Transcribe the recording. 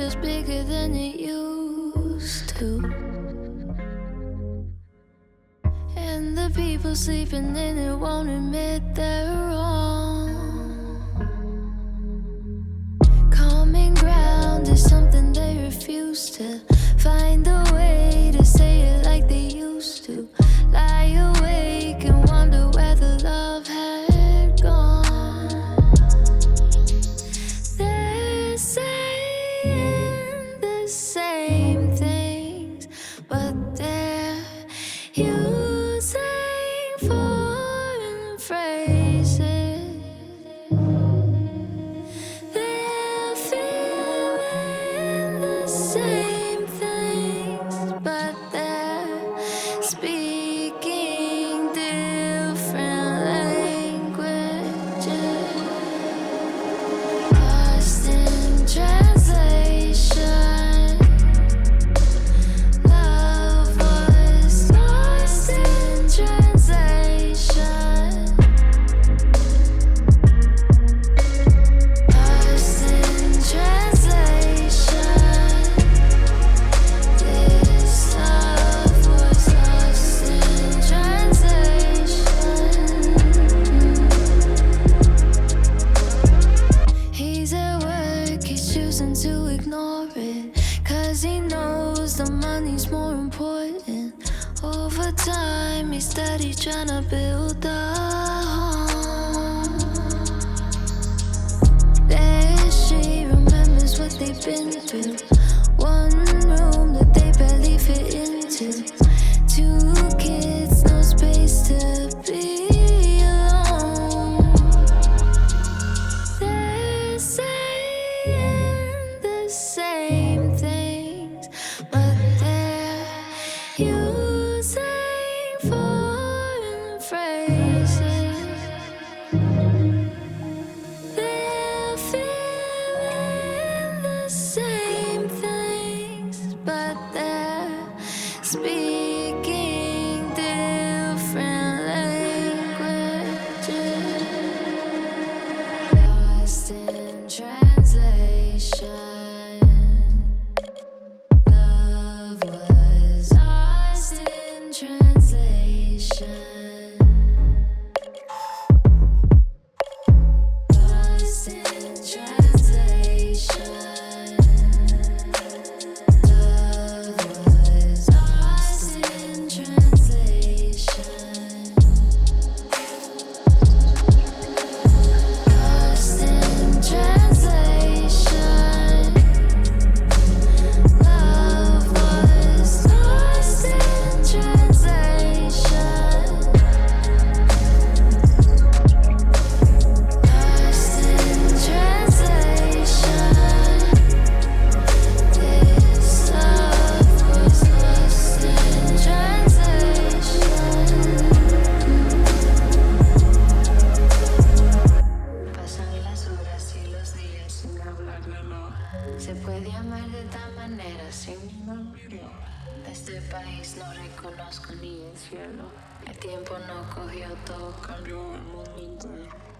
feels bigger than it used to. And the people sleeping in it won't admit they're wrong. Common ground is something they refuse to find a way to say it like they used to. Lie awake and wonder where the love had gone. They're saying the same things, but they're using foreign phrases. They're feeling the same things, but they're speaking different languages. Lost in translation. Love was lost in translation. Lost in translation. This love was lost in translation. He's at work, he's choosing to ignore it, 'cause he knows the money's more important. Over time, he's steady trying to build a home. There she remembers what they've been through. One room that they barely fit into. Two kids, no space to be alone. They're saying the same things, but they're using foreign phrases. They're feeling the same things, but they're speaking different languages. Lost in translation. Love was lost in translation. Lost in translation. Love was lost in translation. Lost in translation. Love was lost in translation. Lost in translation. This love was lost in translation. Pasan las horas y los días sin hablarlo. Se puede amar de tal manera sin ningún rumor. De este país no reconozco ni el cielo. El tiempo no cogió todo, cambió el mundo entero.